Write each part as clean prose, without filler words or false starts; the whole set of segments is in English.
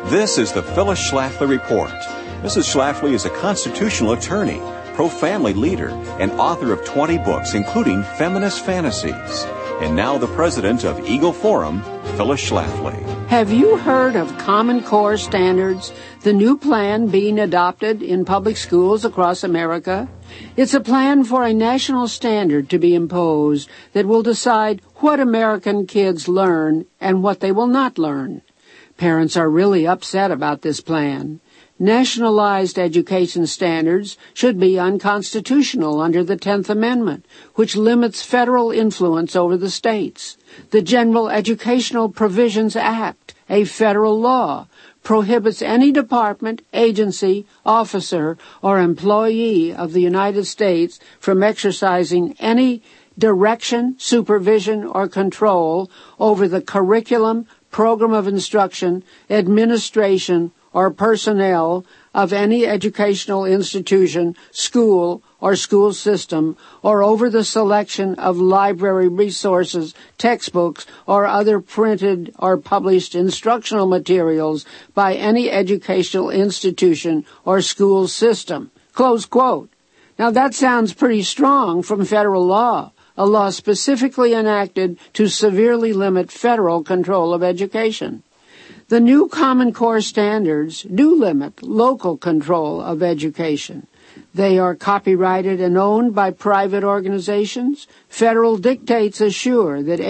This is the Phyllis Schlafly Report. Mrs. Schlafly is a constitutional attorney, pro-family leader, and author of 20 books, including Feminist Fantasies. And now the president of Eagle Forum, Phyllis Schlafly. Have you heard of Common Core standards, the new plan being adopted in public schools across America? It's a plan for a national standard to be imposed that will decide what American kids learn and what they will not learn. Parents are really upset about this plan. Nationalized education standards should be unconstitutional under the 10th Amendment, which limits federal influence over the states. The General Educational Provisions Act, a federal law, prohibits any department, agency, officer, or employee of the United States from exercising any direction, supervision, or control over the curriculum, program of instruction, administration, or personnel of any educational institution, school, or school system, or over the selection of library resources, textbooks, or other printed or published instructional materials by any educational institution or school system. Close quote. Now that sounds pretty strong from federal law, a law specifically enacted to severely limit federal control of education. The new Common Core standards do limit local control of education. They are copyrighted and owned by private organizations. Federal dictates assure that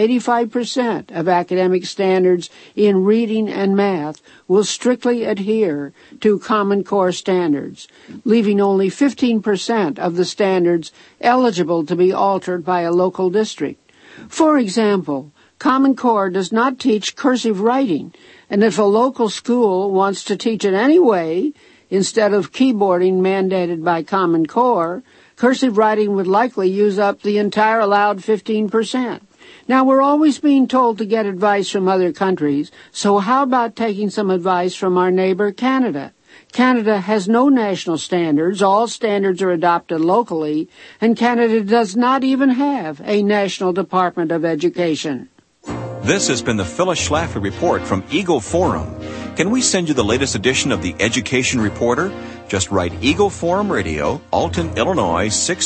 85% of academic standards in reading and math will strictly adhere to Common Core standards, leaving only 15% of the standards eligible to be altered by a local district. For example, Common Core does not teach cursive writing, and if a local school wants to teach it anyway, instead of keyboarding mandated by Common Core, cursive writing would likely use up the entire allowed 15%. Now, we're always being told to get advice from other countries, so how about taking some advice from our neighbor, Canada? Canada has no national standards. All standards are adopted locally, and Canada does not even have a National Department of Education. This has been the Phyllis Schlafly Report from Eagle Forum. Can we send you the latest edition of the Education Reporter? Just write Eagle Forum Radio, Alton, Illinois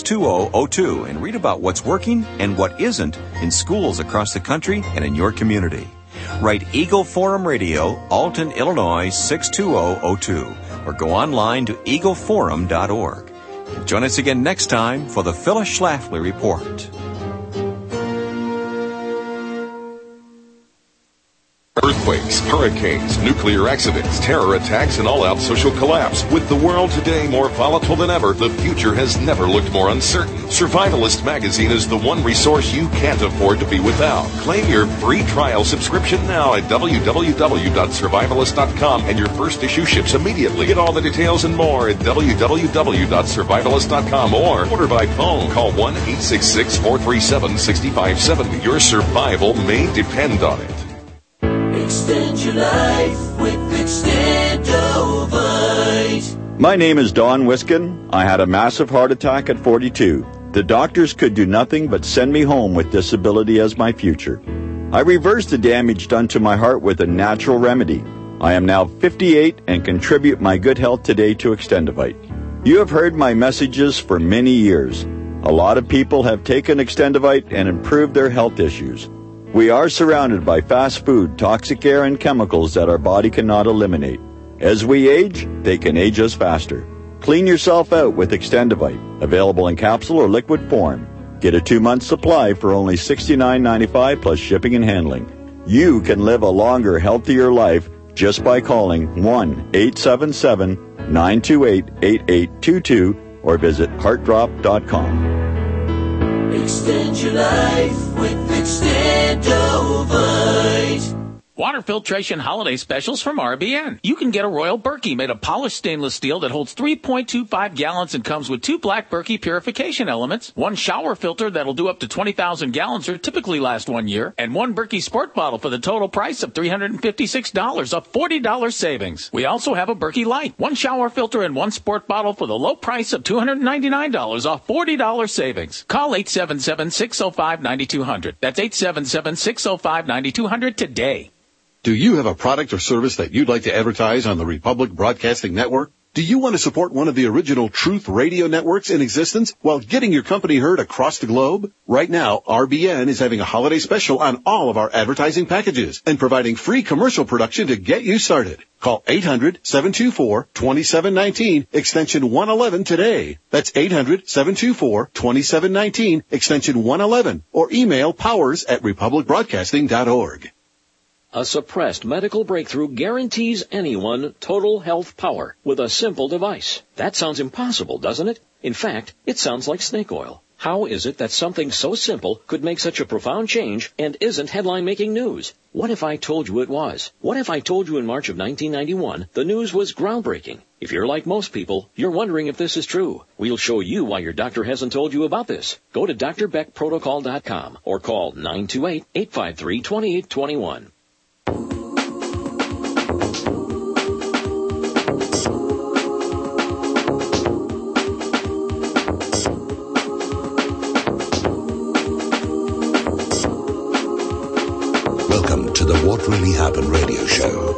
62002, and read about what's working and what isn't in schools across the country and in your community. Write Eagle Forum Radio, Alton, Illinois 62002, or go online to eagleforum.org. Join us again next time for the Phyllis Schlafly Report. Earthquakes, hurricanes, nuclear accidents, terror attacks, and all-out social collapse. With the world today more volatile than ever, the future has never looked more uncertain. Survivalist magazine is the one resource you can't afford to be without. Claim your free trial subscription now at www.survivalist.com, and your first issue ships immediately. Get all the details and more at www.survivalist.com or order by phone. Call 1-866-437-6570. Your survival may depend on it. Extend your life with Extendovite. My name is Don Wiskin. I had a massive heart attack at 42. The doctors could do nothing but send me home with disability as my future. I reversed the damage done to my heart with a natural remedy. I am now 58 and contribute my good health today to Extendovite. You have heard my messages for many years. A lot of people have taken Extendovite and improved their health issues. We are surrounded by fast food, toxic air, and chemicals that our body cannot eliminate. As we age, they can age us faster. Clean yourself out with Extendovite, available in capsule or liquid form. Get a 2-month supply for only $69.95 plus shipping and handling. You can live a longer, healthier life just by calling 1-877-928-8822 or visit heartdrop.com. Extend your life with Extendovite. Water filtration holiday specials from RBN. You can get a Royal Berkey made of polished stainless steel that holds 3.25 gallons and comes with 2 black Berkey purification elements, 1 shower filter that'll do up to 20,000 gallons or typically last 1 year, and 1 Berkey Sport bottle for the total price of $356, a $40 savings. We also have a Berkey Light, 1 shower filter and 1 sport bottle for the low price of $299, a $40 savings. Call 877-605-9200. That's 877-605-9200 today. Do you have a product or service that you'd like to advertise on the Republic Broadcasting Network? Do you want to support one of the original Truth Radio networks in existence while getting your company heard across the globe? Right now, RBN is having a holiday special on all of our advertising packages and providing free commercial production to get you started. Call 800-724-2719, extension 111 today. That's 800-724-2719, extension 111, or email powers@republicbroadcasting.org. A suppressed medical breakthrough guarantees anyone total health power with a simple device. That sounds impossible, doesn't it? In fact, it sounds like snake oil. How is it that something so simple could make such a profound change and isn't headline-making news? What if I told you it was? What if I told you in March of 1991 the news was groundbreaking? If you're like most people, you're wondering if this is true. We'll show you why your doctor hasn't told you about this. Go to drbeckprotocol.com or call 928-853-2821. Welcome to the What Really Happened radio show.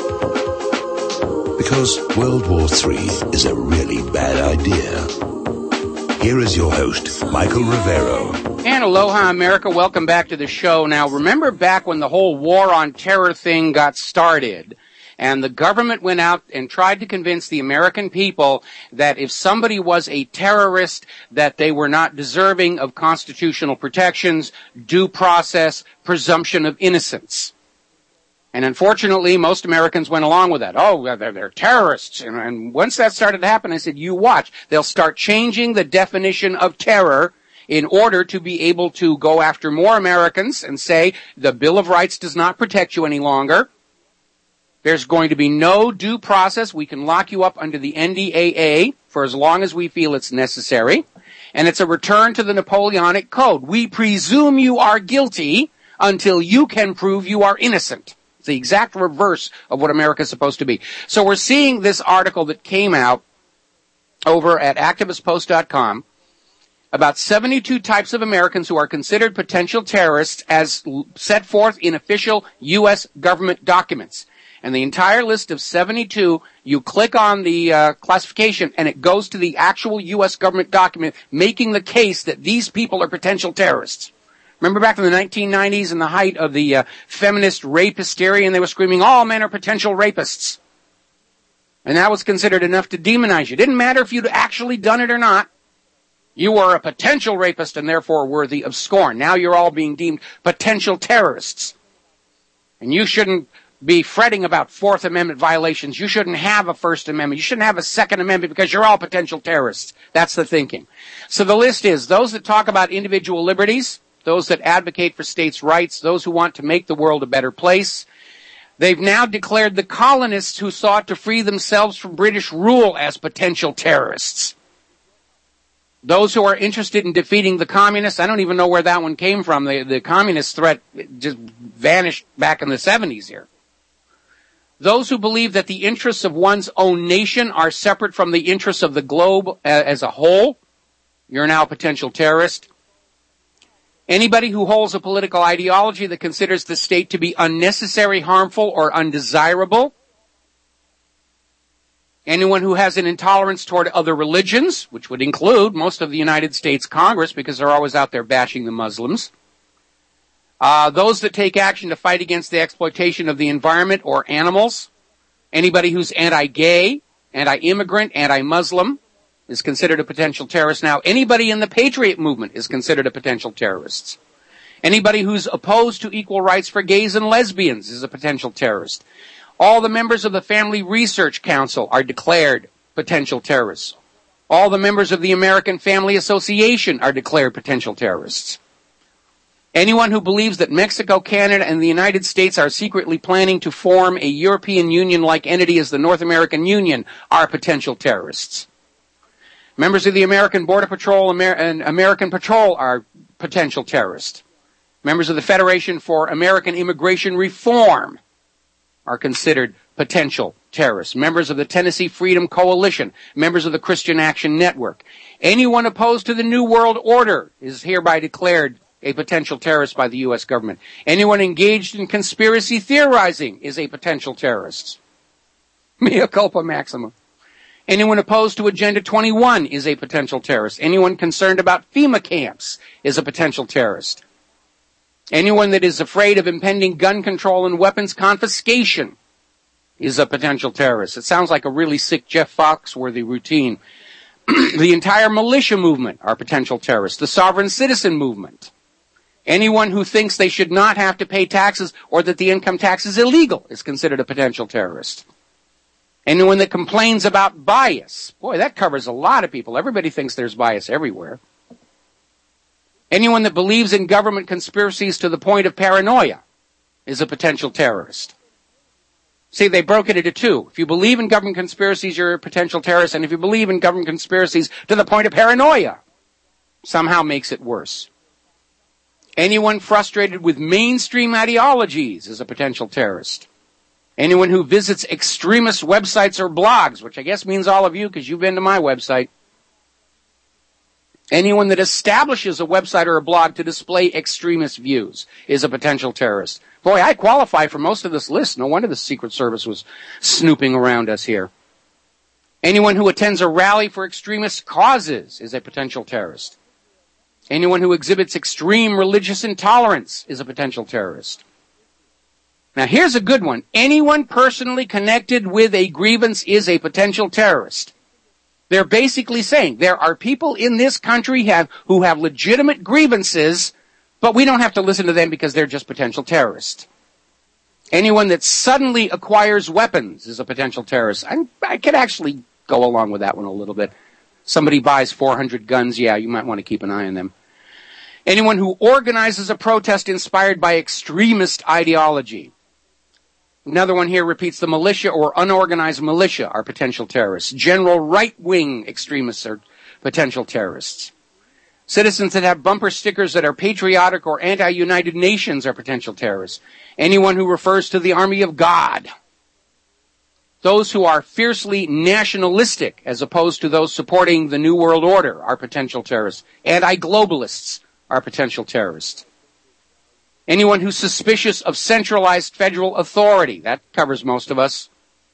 Because World War III is a really bad idea. Here is your host, Michael Rivero. And aloha, America. Welcome back to the show. Now, remember back when the whole war on terror thing got started, and the government went out and tried to convince the American people that if somebody was a terrorist, that they were not deserving of constitutional protections, due process, presumption of innocence. And unfortunately, most Americans went along with that. Oh, they're terrorists. And once that started to happen, I said, you watch. They'll start changing the definition of terror in order to be able to go after more Americans and say the Bill of Rights does not protect you any longer. There's going to be no due process. We can lock you up under the NDAA for as long as we feel it's necessary. And it's a return to the Napoleonic Code. We presume you are guilty until you can prove you are innocent. It's the exact reverse of what America is supposed to be. So we're seeing this article that came out over at activistpost.com about 72 types of Americans who are considered potential terrorists as set forth in official U.S. government documents. And the entire list of 72, you click on the classification and it goes to the actual U.S. government document making the case that these people are potential terrorists. Remember back in the 1990s in the height of the feminist rape hysteria, and they were screaming, all men are potential rapists. And that was considered enough to demonize you. It didn't matter if you'd actually done it or not. You were a potential rapist and therefore worthy of scorn. Now you're all being deemed potential terrorists. And you shouldn't be fretting about Fourth Amendment violations. You shouldn't have a First Amendment. You shouldn't have a Second Amendment because you're all potential terrorists. That's the thinking. So the list is those that talk about individual liberties, those that advocate for states' rights, those who want to make the world a better place. They've now declared the colonists who sought to free themselves from British rule as potential terrorists. Those who are interested in defeating the communists, I don't even know where that one came from. The communist threat just vanished back in the 70s here. Those who believe that the interests of one's own nation are separate from the interests of the globe as a whole, you're now a potential terrorist. Anybody who holds a political ideology that considers the state to be unnecessary, harmful, or undesirable. Anyone who has an intolerance toward other religions, which would include most of the United States Congress because they're always out there bashing the Muslims. Those that take action to fight against the exploitation of the environment or animals. Anybody who's anti-gay, anti-immigrant, anti-Muslim is considered a potential terrorist now. Anybody in the Patriot movement is considered a potential terrorist. Anybody who's opposed to equal rights for gays and lesbians is a potential terrorist. All the members of the Family Research Council are declared potential terrorists. All the members of the American Family Association are declared potential terrorists. Anyone who believes that Mexico, Canada, and the United States are secretly planning to form a European Union-like entity as the North American Union are potential terrorists. Members of the American Border Patrol and American Patrol are potential terrorists. Members of the Federation for American Immigration Reform are considered potential terrorists. Members of the Tennessee Freedom Coalition, members of the Christian Action Network. Anyone opposed to the New World Order is hereby declared a potential terrorist by the U.S. government. Anyone engaged in conspiracy theorizing is a potential terrorist. Mea culpa maxima. Anyone opposed to Agenda 21 is a potential terrorist. Anyone concerned about FEMA camps is a potential terrorist. Anyone that is afraid of impending gun control and weapons confiscation is a potential terrorist. It sounds like a really sick Jeff Foxworthy routine. The entire militia movement are potential terrorists. The sovereign citizen movement. Anyone who thinks they should not have to pay taxes or that the income tax is illegal is considered a potential terrorist. Anyone that complains about bias. Boy, that covers a lot of people. Everybody thinks there's bias everywhere. Anyone that believes in government conspiracies to the point of paranoia is a potential terrorist. See, they broke it into two. If you believe in government conspiracies, you're a potential terrorist. And if you believe in government conspiracies to the point of paranoia, somehow makes it worse. Anyone frustrated with mainstream ideologies is a potential terrorist. Anyone who visits extremist websites or blogs, which I guess means all of you because you've been to my website. Anyone that establishes a website or a blog to display extremist views is a potential terrorist. Boy, I qualify for most of this list. No wonder the Secret Service was snooping around us here. Anyone who attends a rally for extremist causes is a potential terrorist. Anyone who exhibits extreme religious intolerance is a potential terrorist. Now here's a good one. Anyone personally connected with a grievance is a potential terrorist. They're basically saying there are people in this country who have legitimate grievances, but we don't have to listen to them because they're just potential terrorists. Anyone that suddenly acquires weapons is a potential terrorist. I could actually go along with that one a little bit. Somebody buys 400 guns, yeah, you might want to keep an eye on them. Anyone who organizes a protest inspired by extremist ideology. Another one here repeats the militia or unorganized militia are potential terrorists. General right-wing extremists are potential terrorists. Citizens that have bumper stickers that are patriotic or anti-United Nations are potential terrorists. Anyone who refers to the army of God. Those who are fiercely nationalistic as opposed to those supporting the New World Order are potential terrorists. Anti-globalists are potential terrorists. Anyone who's suspicious of centralized federal authority, that covers most of us.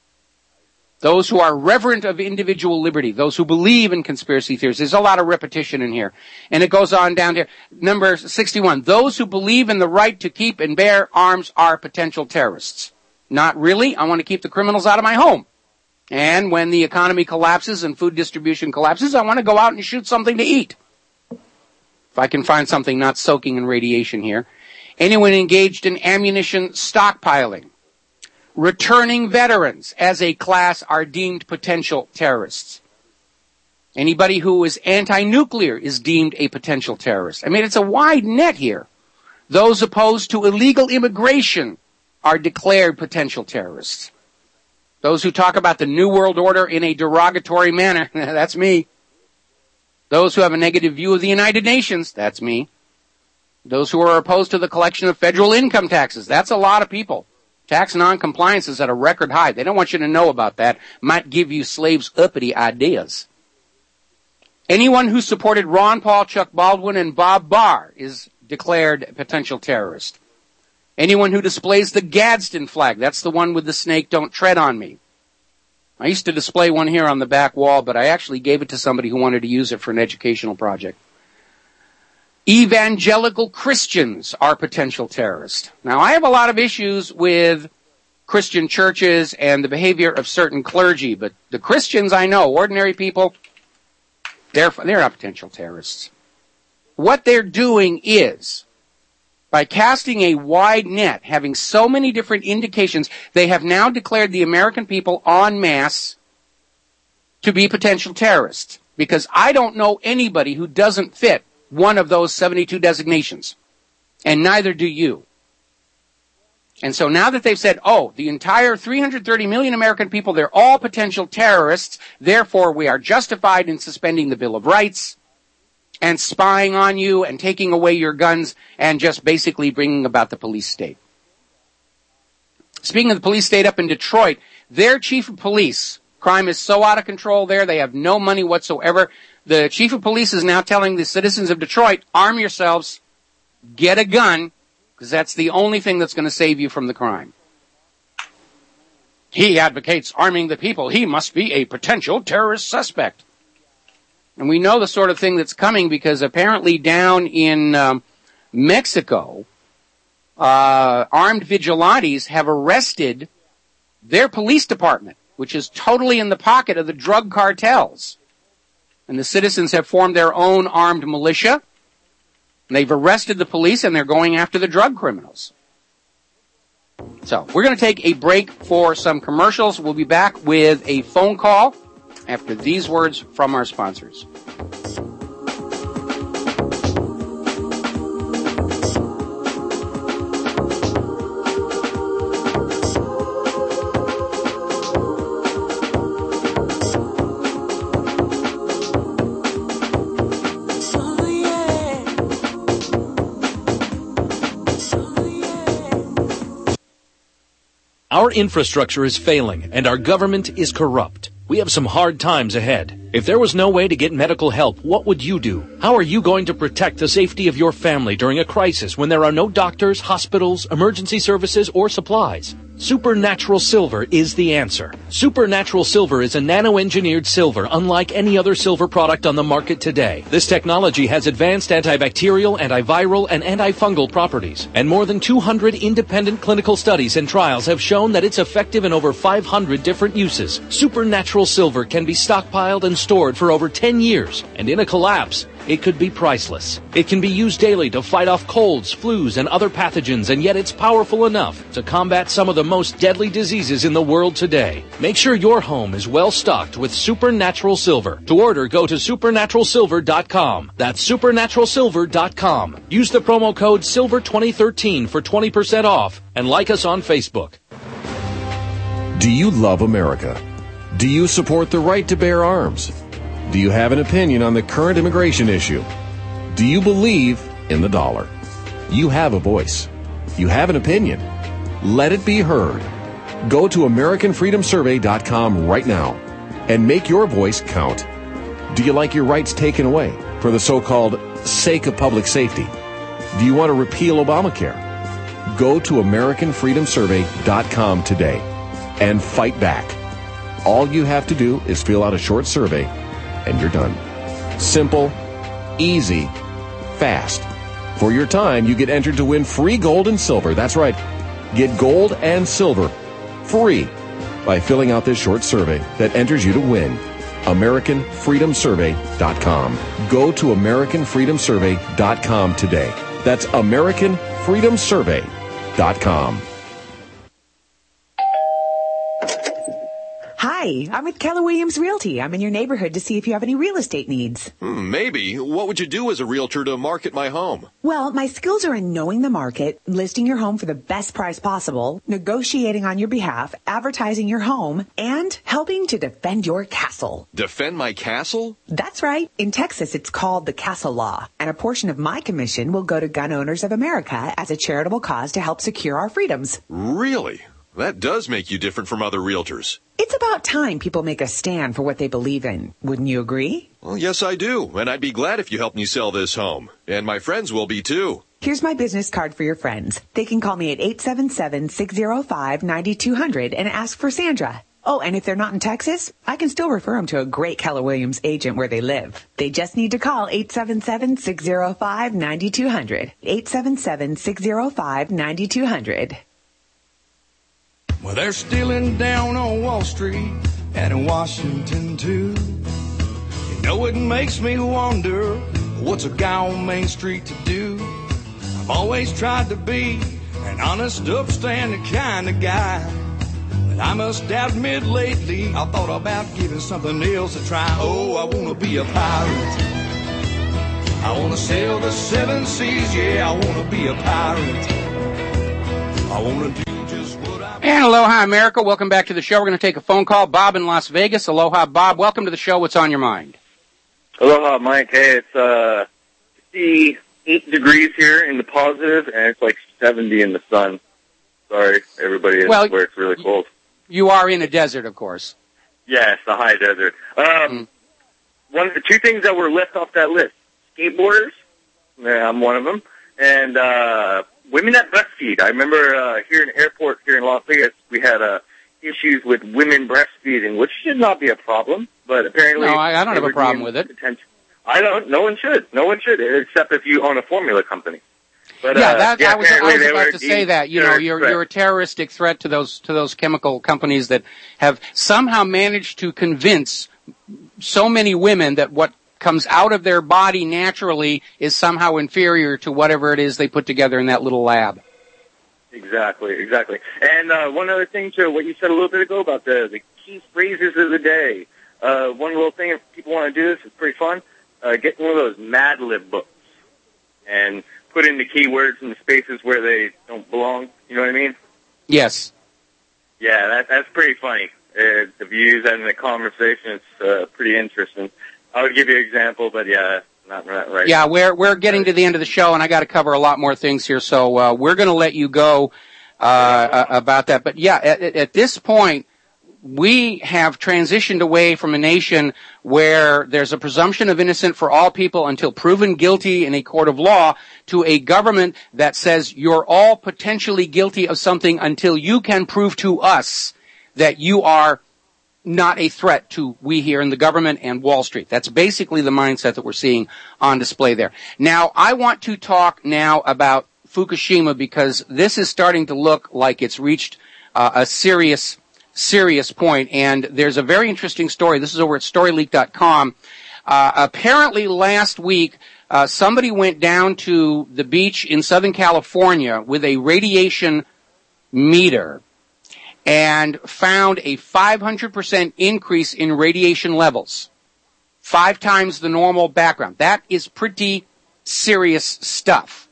Those who are reverent of individual liberty, those who believe in conspiracy theories. There's a lot of repetition in here. And it goes on down here. Number 61, those who believe in the right to keep and bear arms are potential terrorists. Not really. I want to keep the criminals out of my home. And when the economy collapses and food distribution collapses, I want to go out and shoot something to eat. If I can find something not soaking in radiation here. Anyone engaged in ammunition stockpiling. Returning veterans as a class are deemed potential terrorists. Anybody who is anti-nuclear is deemed a potential terrorist. I mean, it's a wide net here. Those opposed to illegal immigration are declared potential terrorists. Those who talk about the New World Order in a derogatory manner, that's me. Those who have a negative view of the United Nations, that's me. Those who are opposed to the collection of federal income taxes, that's a lot of people. Tax non-compliance is at a record high. They don't want you to know about that. Might give you slaves uppity ideas. Anyone who supported Ron Paul, Chuck Baldwin, and Bob Barr is declared a potential terrorist. Anyone who displays the Gadsden flag, that's the one with the snake, don't tread on me. I used to display one here on the back wall, but I actually gave it to somebody who wanted to use it for an educational project. Evangelical Christians are potential terrorists. Now, I have a lot of issues with Christian churches and the behavior of certain clergy, but the Christians I know, ordinary people, they're not potential terrorists. What they're doing is, by casting a wide net, having so many different indications, they have now declared the American people en masse to be potential terrorists. Because I don't know anybody who doesn't fit one of those 72 designations. And neither do you. And so now that they've said, oh, the entire 330 million American people, they're all potential terrorists, therefore we are justified in suspending the Bill of Rights and spying on you and taking away your guns and just basically bringing about the police state. Speaking of the police state up in Detroit, their chief of police, crime is so out of control there, they have no money whatsoever. The chief of police is now telling the citizens of Detroit, arm yourselves. get a gun, because that's the only thing that's going to save you from the crime. He advocates arming the people. He must be a potential terrorist suspect. And we know the sort of thing that's coming because apparently down in Mexico, armed vigilantes have arrested their police department, which is totally in the pocket of the drug cartels. And the citizens have formed their own armed militia. And they've arrested the police and they're going after the drug criminals. So, we're going to take a break for some commercials. We'll be back with a phone call after these words from our sponsors. Our infrastructure is failing, and our government is corrupt. We have some hard times ahead. If there was no way to get medical help, what would you do? How are you going to protect the safety of your family during a crisis when there are no doctors, hospitals, emergency services, or supplies? Supernatural Silver is the answer. Supernatural Silver is a nano-engineered silver unlike any other silver product on the market today. This technology has advanced antibacterial, antiviral, and antifungal properties. And more than 200 independent clinical studies and trials have shown that it's effective in over 500 different uses. Supernatural Silver can be stockpiled and stored for over 10 years. And in a collapse, it could be priceless. It can be used daily to fight off colds, flus, and other pathogens, and yet it's powerful enough to combat some of the most deadly diseases in the world today. Make sure your home is well stocked with Supernatural Silver. To order, go to supernaturalsilver.com. That's supernaturalsilver.com. Use the promo code SILVER2013 for 20% off, and like us on Facebook. Do you love America? Do you support the right to bear arms? Do you have an opinion on the current immigration issue? Do you believe in the dollar? You have a voice. You have an opinion. Let it be heard. Go to AmericanFreedomSurvey.com right now and make your voice count. Do you like your rights taken away for the so-called sake of public safety? Do you want to repeal Obamacare? Go to AmericanFreedomSurvey.com today and fight back. All you have to do is fill out a short survey and you're done. Simple, easy, fast. For your time, you get entered to win free gold and silver. That's right. Get gold and silver free by filling out this short survey that enters you to win. AmericanFreedomSurvey.com. Go to AmericanFreedomSurvey.com today. That's AmericanFreedomSurvey.com. Hi, I'm with Keller Williams Realty. I'm in your neighborhood to see if you have any real estate needs. Maybe. What would you do as a realtor to market my home? Well, my skills are in knowing the market, listing your home for the best price possible, negotiating on your behalf, advertising your home, and helping to defend your castle. Defend my castle? That's right. In Texas, it's called the Castle Law, and a portion of my commission will go to Gun Owners of America as a charitable cause to help secure our freedoms. Really? That does make you different from other realtors. It's about time people make a stand for what they believe in. Wouldn't you agree? Well, yes, I do. And I'd be glad if you helped me sell this home. And my friends will be, too. Here's my business card for your friends. They can call me at 877-605-9200 and ask for Sandra. Oh, and if they're not in Texas, I can still refer them to a great Keller Williams agent where they live. They just need to call 877-605-9200. 877-605-9200. Well, they're stealing down on Wall Street and in Washington, too. You know, it makes me wonder, what's a guy on Main Street to do? I've always tried to be an honest, upstanding kind of guy. But I must admit lately, I thought about giving something else a try. Oh, I want to be a pirate. I want to sail the seven seas, yeah, I want to be a pirate. I want to do just what I... And aloha, America. Welcome back to the show. We're going to take a phone call. Bob in Las Vegas. Aloha, Bob. Welcome to the show. What's on your mind? Aloha, Mike. Hey, it's 58 degrees here in the positive, and it's like 70 in the sun. Sorry, everybody, where it's really cold. You are in a desert, of course. Yeah, it's the high desert. One of the two things that were left off that list, skateboarders. Yeah, I'm one of them. and women that breastfeed. I remember here in the airport here in Las Vegas, we had issues with women breastfeeding, which should not be a problem, but apparently... No, I don't have a problem with it. I don't. No one should. No one should, except if you own a formula company. But, I was about to say that. You know, you're a terroristic threat to those chemical companies that have somehow managed to convince so many women that what comes out of their body naturally is somehow inferior to whatever it is they put together in that little lab. Exactly. And one other thing to what you said a little bit ago about the key phrases of the day. One little thing, if people want to do this, it's pretty fun. Get one of those Mad Lib books and put in the keywords in the spaces where they don't belong. You know what I mean? Yes. Yeah, that's pretty funny. If you use that in a conversation, it's pretty interesting. I would give you an example, but yeah, not right. Yeah, we're getting to the end of the show, and I got to cover a lot more things here, so we're going to let you go about that. But yeah, at this point, we have transitioned away from a nation where there's a presumption of innocence for all people until proven guilty in a court of law to a government that says you're all potentially guilty of something until you can prove to us that you are not a threat to we here in the government and Wall Street. That's basically the mindset that we're seeing on display there. Now, I want to talk now about Fukushima because this is starting to look like it's reached a serious point, and there's a very interesting story. This is over at StoryLeak.com. Apparently last week, somebody went down to the beach in Southern California with a radiation meter and found a 500% increase in radiation levels. 5 times the normal background. That is pretty serious stuff.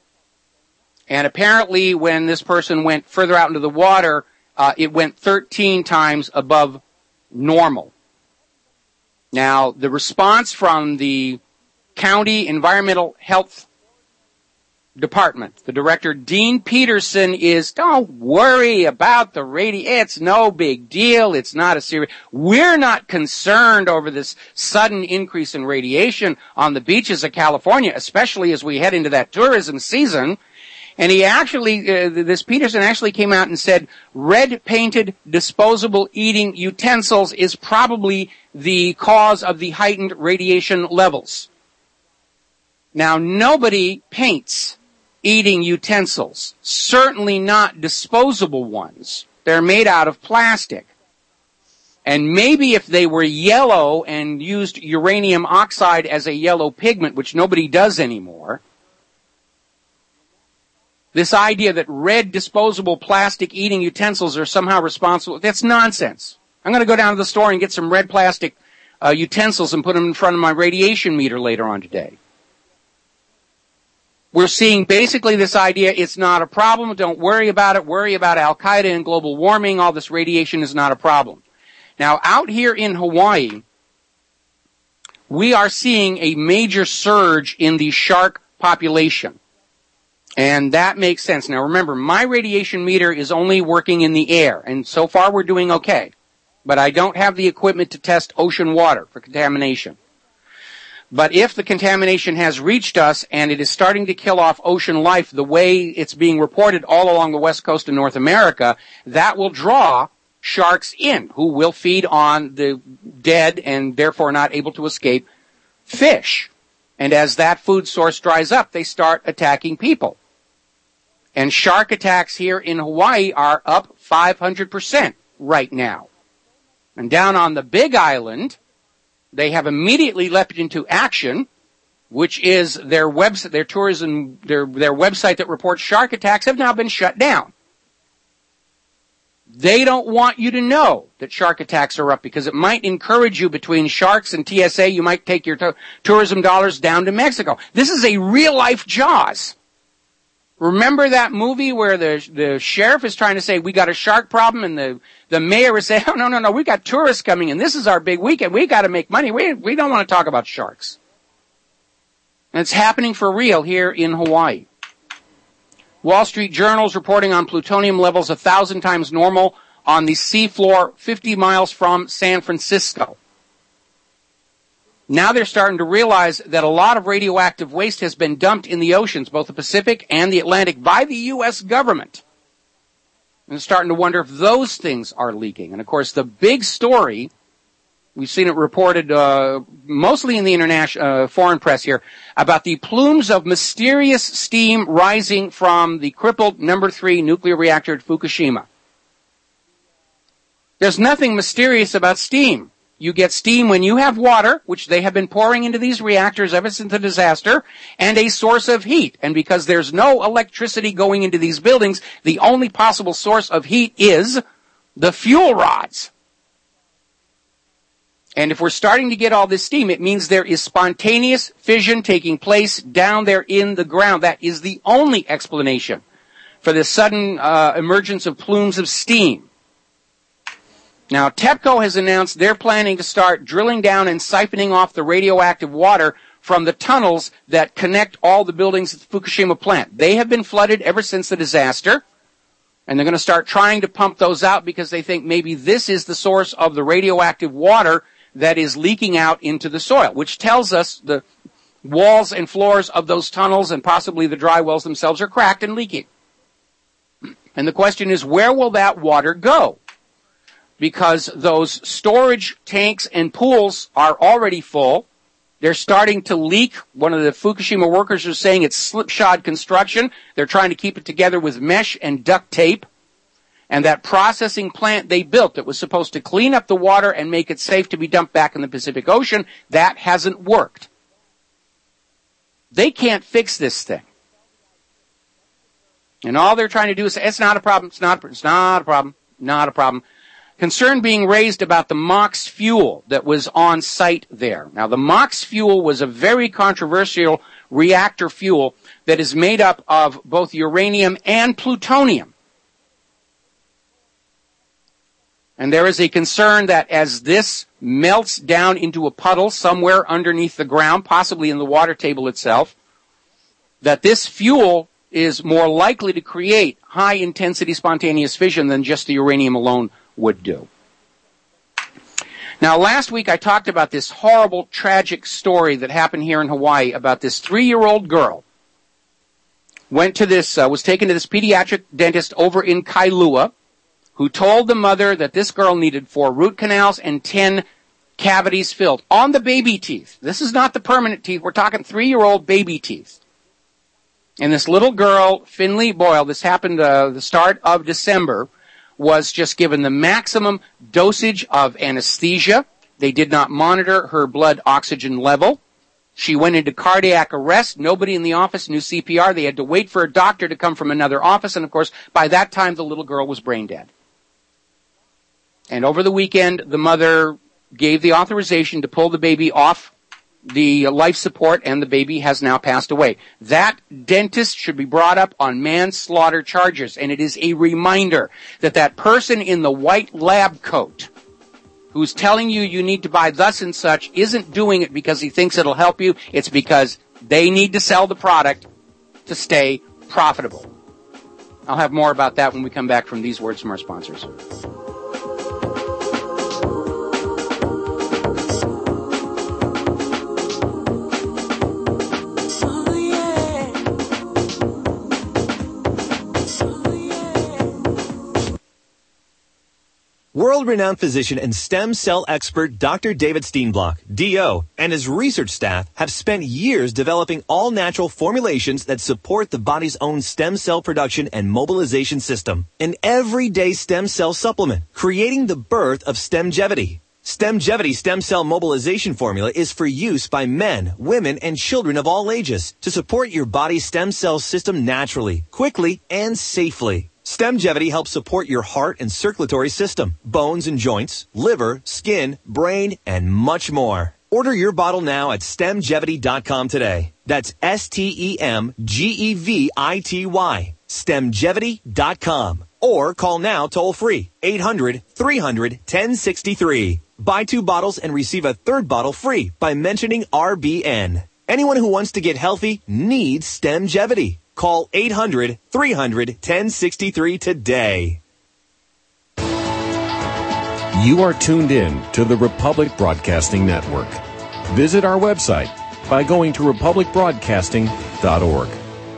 And apparently when this person went further out into the water, it went 13 times above normal. Now, the response from the County Environmental Health Department, the director, Dean Peterson, is, don't worry about the it's no big deal, it's not a serious, we're not concerned over this sudden increase in radiation on the beaches of California, especially as we head into that tourism season. And he actually, this Peterson actually came out and said, red-painted disposable eating utensils is probably the cause of the heightened radiation levels. Now, nobody paints eating utensils, certainly not disposable ones. They're made out of plastic. And maybe if they were yellow and used uranium oxide as a yellow pigment, which nobody does anymore, this idea that red disposable plastic eating utensils are somehow responsible, that's nonsense. I'm going to go down to the store and get some red plastic utensils and put them in front of my radiation meter later on today. We're seeing basically this idea, it's not a problem, don't worry about it, worry about Al-Qaeda and global warming, all this radiation is not a problem. Now, out here in Hawaii, we are seeing a major surge in the shark population. And that makes sense. Now remember, my radiation meter is only working in the air, and so far we're doing okay. But I don't have the equipment to test ocean water for contamination. But if the contamination has reached us and it is starting to kill off ocean life the way it's being reported all along the west coast of North America, that will draw sharks in, who will feed on the dead and therefore not able to escape fish. And as that food source dries up, they start attacking people. And shark attacks here in Hawaii are up 500% right now. And down on the Big Island, they have immediately leapt into action, which is their website, their tourism, their website that reports shark attacks have now been shut down. They don't want you to know that shark attacks are up because it might encourage you between sharks and TSA. You might take your tourism dollars down to Mexico. This is a real-life Jaws. Remember that movie where the sheriff is trying to say, we got a shark problem, and the mayor is saying, oh, no, we got tourists coming in. This is our big weekend. We got to make money. We don't want to talk about sharks. And it's happening for real here in Hawaii. Wall Street Journal is reporting on plutonium levels 1,000 times normal on the seafloor 50 miles from San Francisco. Now they're starting to realize that a lot of radioactive waste has been dumped in the oceans, both the Pacific and the Atlantic, by the U.S. government. And starting to wonder if those things are leaking. And of course, the big story, we've seen it reported mostly in the international foreign press here, about the plumes of mysterious steam rising from the crippled number 3 nuclear reactor at Fukushima. There's nothing mysterious about steam. You get steam when you have water, which they have been pouring into these reactors ever since the disaster, and a source of heat. And because there's no electricity going into these buildings, the only possible source of heat is the fuel rods. And if we're starting to get all this steam, it means there is spontaneous fission taking place down there in the ground. That is the only explanation for this sudden emergence of plumes of steam. Now, TEPCO has announced they're planning to start drilling down and siphoning off the radioactive water from the tunnels that connect all the buildings at the Fukushima plant. They have been flooded ever since the disaster, and they're going to start trying to pump those out because they think maybe this is the source of the radioactive water that is leaking out into the soil, which tells us the walls and floors of those tunnels and possibly the dry wells themselves are cracked and leaking. And the question is, where will that water go? Because those storage tanks and pools are already full. They're starting to leak. One of the Fukushima workers is saying it's slipshod construction. They're trying to keep it together with mesh and duct tape. And that processing plant they built that was supposed to clean up the water and make it safe to be dumped back in the Pacific Ocean, that hasn't worked. They can't fix this thing. And all they're trying to do is say, it's not a problem, it's not a problem, not a problem. Concern being raised about the MOX fuel that was on site there. Now, the MOX fuel was a very controversial reactor fuel that is made up of both uranium and plutonium. And there is a concern that as this melts down into a puddle somewhere underneath the ground, possibly in the water table itself, that this fuel is more likely to create high-intensity spontaneous fission than just the uranium alone would do. Now, last week I talked about this horrible, tragic story that happened here in Hawaii about this 3-year-old girl. Was taken to this pediatric dentist over in Kailua, who told the mother that this girl needed 4 root canals and 10 cavities filled on the baby teeth. This is not the permanent teeth. We're talking 3-year-old baby teeth. And this little girl, Finley Boyle, this happened the start of December, was just given the maximum dosage of anesthesia. They did not monitor her blood oxygen level. She went into cardiac arrest. Nobody in the office knew CPR. They had to wait for a doctor to come from another office. And, of course, by that time, the little girl was brain dead. And over the weekend, the mother gave the authorization to pull the baby off the life support, and the baby has now passed away. That dentist should be brought up on manslaughter charges, and it is a reminder that that person in the white lab coat who's telling you you need to buy thus and such isn't doing it because he thinks it'll help you. It's because they need to sell the product to stay profitable. I'll have more about that when we come back from these words from our sponsors. World-renowned physician and stem cell expert Dr. David Steenblock, D.O., and his research staff have spent years developing all-natural formulations that support the body's own stem cell production and mobilization system. An everyday stem cell supplement, creating the birth of Stemgevity. Stemgevity stem cell mobilization formula is for use by men, women, and children of all ages to support your body's stem cell system naturally, quickly, and safely. Stemgevity helps support your heart and circulatory system, bones and joints, liver, skin, brain, and much more. Order your bottle now at Stemgevity.com today. That's STEMGEVITY. Stemgevity.com. Or call now toll free, 800-300-1063. Buy 2 bottles and receive a 3rd bottle free by mentioning RBN. Anyone who wants to get healthy needs Stemgevity. Call 800-300-1063 today. You are tuned in to the Republic Broadcasting Network Visit our website by going to republicbroadcasting.org.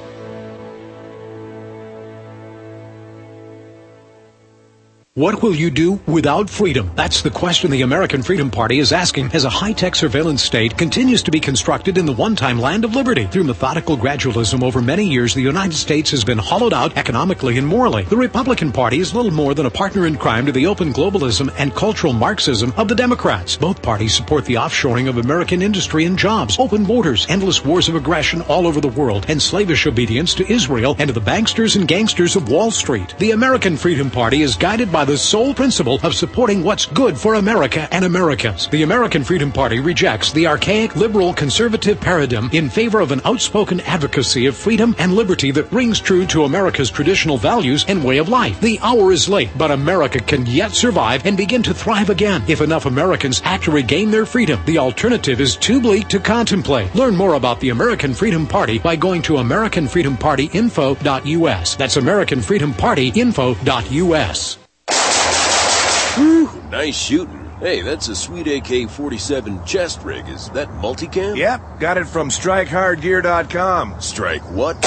What will you do without freedom? That's the question the American Freedom Party is asking as a high-tech surveillance state continues to be constructed in the one-time land of liberty. Through methodical gradualism over many years, the United States has been hollowed out economically and morally. The Republican Party is little more than a partner in crime to the open globalism and cultural Marxism of the Democrats. Both parties support the offshoring of American industry and jobs, open borders, endless wars of aggression all over the world, and slavish obedience to Israel and to the banksters and gangsters of Wall Street. The American Freedom Party is guided by the sole principle of supporting what's good for America and Americans. The American Freedom Party rejects the archaic liberal conservative paradigm in favor of an outspoken advocacy of freedom and liberty that rings true to America's traditional values and way of life. The hour is late, but America can yet survive and begin to thrive again if enough Americans act to regain their freedom. The alternative is too bleak to contemplate. Learn more about the American Freedom Party by going to AmericanFreedomPartyInfo.us. That's AmericanFreedomPartyInfo.us. Whew, nice shooting. Hey, that's a sweet AK-47 chest rig. Is that multicam? Yep, got it from StrikeHardGear.com. Strike what?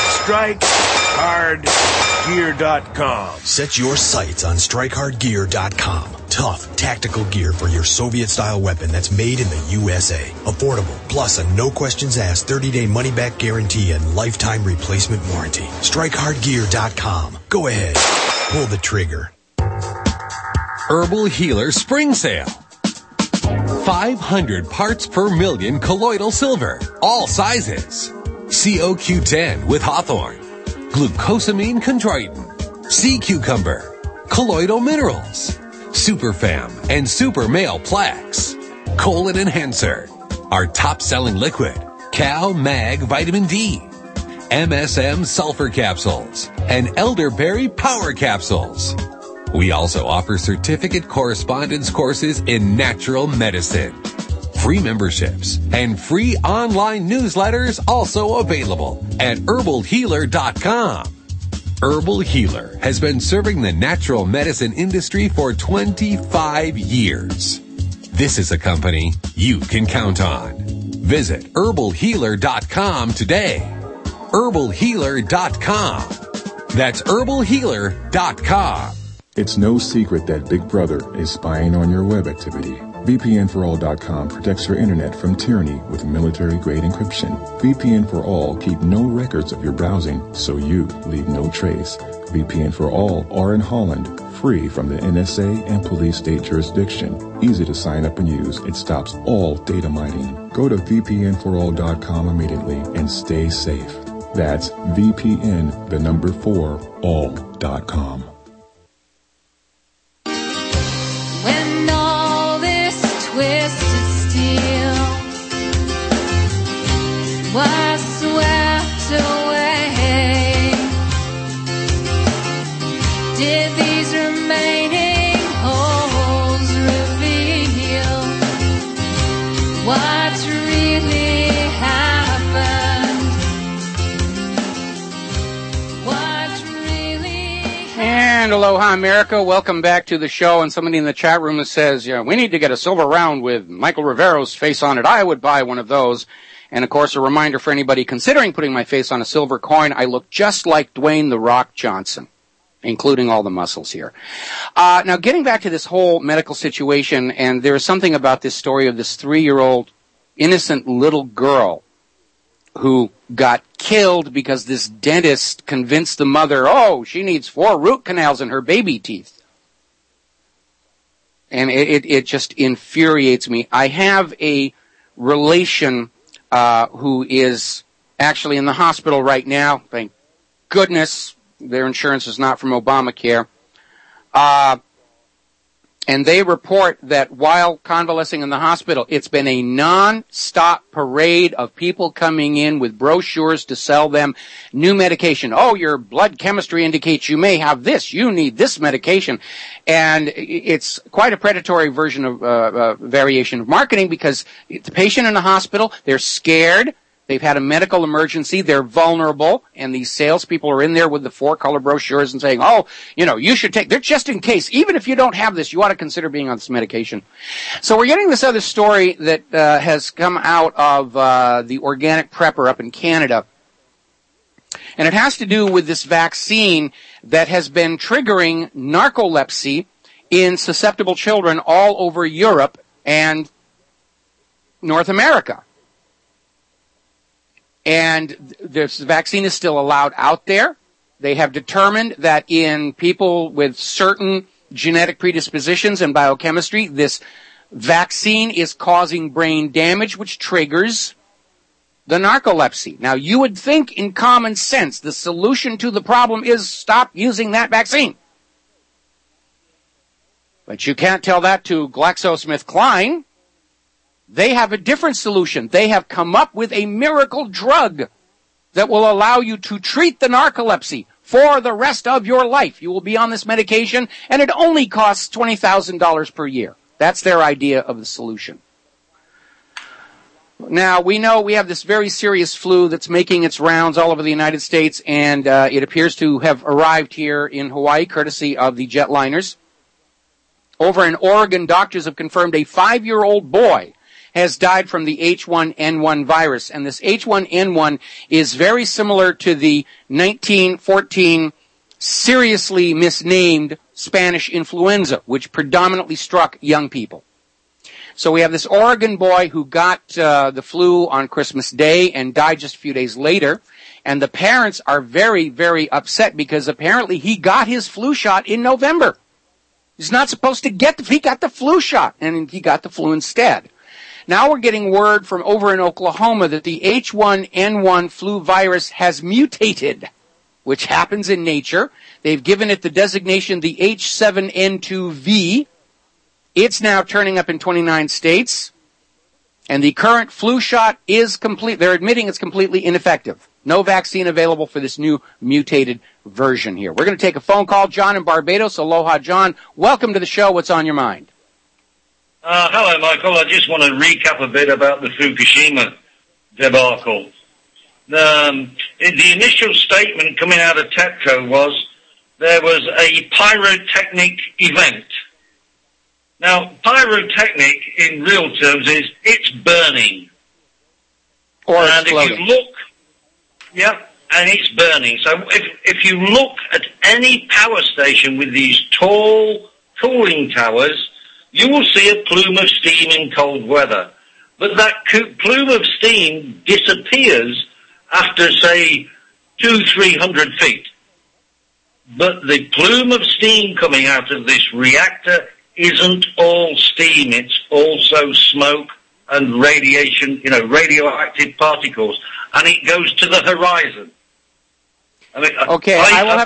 StrikeHardGear.com. Set your sights on StrikeHardGear.com. Tough, tactical gear for your Soviet-style weapon that's made in the USA. Affordable, plus a no-questions-asked 30-day money-back guarantee and lifetime replacement warranty. StrikeHardGear.com. Go ahead. Pull the trigger. Herbal Healer Spring Sale. 500 parts per million colloidal silver. All sizes. COQ10 with hawthorn. Glucosamine chondroitin. Sea cucumber. Colloidal minerals. Superfam and Super Male Plaques. Colon Enhancer. Our top-selling liquid. Cal Mag Vitamin D. MSM Sulfur Capsules. And Elderberry Power Capsules. We also offer certificate correspondence courses in natural medicine. Free memberships and free online newsletters also available at herbalhealer.com. Herbal Healer has been serving the natural medicine industry for 25 years. This is a company you can count on. Visit herbalhealer.com today. herbalhealer.com. That's herbalhealer.com. It's no secret that Big Brother is spying on your web activity. VPNforall.com protects your internet from tyranny with military-grade encryption. VPN for All keep no records of your browsing, so you leave no trace. VPN for All are in Holland, free from the NSA and police state jurisdiction. Easy to sign up and use. It stops all data mining. Go to VPNforall.com immediately and stay safe. That's VPN4all.com. When all this twisted steel was swept away, did these remaining holes reveal what really happened? What really happened? And aloha, America. Welcome back to the show. And somebody in the chat room that says, yeah, we need to get a silver round with Michael Rivero's face on it. I would buy one of those. And, of course, a reminder for anybody considering putting my face on a silver coin, I look just like Dwayne "The Rock" Johnson, including all the muscles here. Now, getting back to this whole medical situation, and there is something about this story of this 3-year-old innocent little girl who got killed because this dentist convinced the mother, oh, she needs 4 root canals in her baby teeth. And it just infuriates me. I have a relation who is actually in the hospital right now. Thank goodness their insurance is not from Obamacare. And they report that while convalescing in the hospital, it's been a non-stop parade of people coming in with brochures to sell them new medication. Oh, your blood chemistry indicates you may have this. You need this medication. And it's quite a predatory version of variation of marketing because the patient in the hospital, they're scared. They've had a medical emergency. They're vulnerable, and these salespeople are in there with the 4-color brochures and saying, oh, you should take, they're just in case. Even if you don't have this, you ought to consider being on this medication. So we're getting this other story that has come out of the Organic Prepper up in Canada. And it has to do with this vaccine that has been triggering narcolepsy in susceptible children all over Europe and North America. And this vaccine is still allowed out there. They have determined that in people with certain genetic predispositions and biochemistry, this vaccine is causing brain damage, which triggers the narcolepsy. Now, you would think in common sense the solution to the problem is stop using that vaccine. But you can't tell that to GlaxoSmithKline. They have a different solution. They have come up with a miracle drug that will allow you to treat the narcolepsy for the rest of your life. You will be on this medication, and it only costs $20,000 per year. That's their idea of the solution. Now, we know we have this very serious flu that's making its rounds all over the United States, and it appears to have arrived here in Hawaii, courtesy of the jetliners. Over in Oregon, doctors have confirmed a 5-year-old boy has died from the H1N1 virus. And this H1N1 is very similar to the 1914 seriously misnamed Spanish influenza, which predominantly struck young people. So we have this Oregon boy who got the flu on Christmas Day and died just a few days later. And the parents are very, very upset because apparently he got his flu shot in November. He's not supposed to he got the flu shot, and he got the flu instead. Now we're getting word from over in Oklahoma that the H1N1 flu virus has mutated, which happens in nature. They've given it the designation the H7N2V. It's now turning up in 29 states, and the current flu shot is complete. They're admitting it's completely ineffective. No vaccine available for this new mutated version here. We're going to take a phone call. John in Barbados. Aloha, John. Welcome to the show. What's on your mind? Hello, Michael. I just want to recap a bit about the Fukushima debacle. The initial statement coming out of TEPCO was there was a pyrotechnic event. Now, pyrotechnic in real terms is it's burning. Or and exploding. If you look, and it's burning. So if you look at any power station with these tall cooling towers, you will see a plume of steam in cold weather. But that plume of steam disappears after, say, 200-300 feet. But the plume of steam coming out of this reactor isn't all steam. It's also smoke and radiation, radioactive particles. And it goes to the horizon. Okay,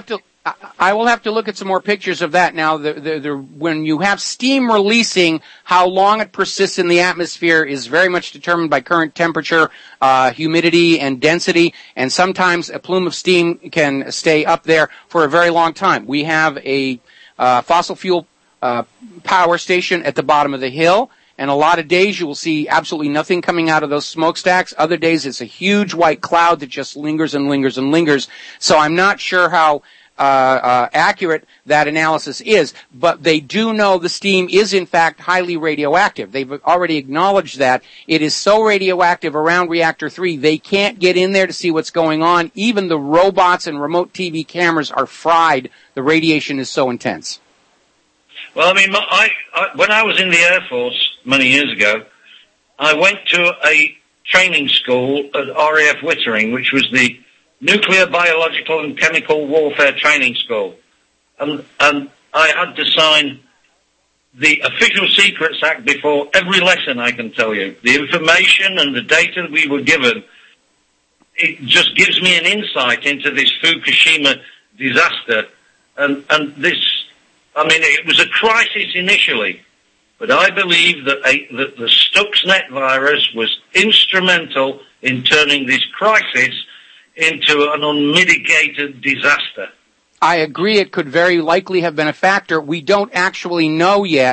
I will have to look at some more pictures of that. Now, when you have steam releasing, how long it persists in the atmosphere is very much determined by current temperature, humidity, and density. And sometimes a plume of steam can stay up there for a very long time. We have a fossil fuel power station at the bottom of the hill. And a lot of days you will see absolutely nothing coming out of those smokestacks. Other days it's a huge white cloud that just lingers and lingers and lingers. So I'm not sure how accurate that analysis is, but they do know the steam is in fact highly radioactive. They've already acknowledged that. It is so radioactive around Reactor 3, they can't get in there to see what's going on. Even the robots and remote TV cameras are fried. The radiation is so intense. Well, I mean, when I was in the Air Force many years ago, I went to a training school at RAF Wittering, which was the Nuclear, Biological and Chemical Warfare Training School. And I had to sign the Official Secrets Act before every lesson, I can tell you. The information and the data that we were given, it just gives me an insight into this Fukushima disaster. And this, I mean, it was a crisis initially, but I believe that the Stuxnet virus was instrumental in turning this crisis into an unmitigated disaster. I agree it could very likely have been a factor. We don't actually know yet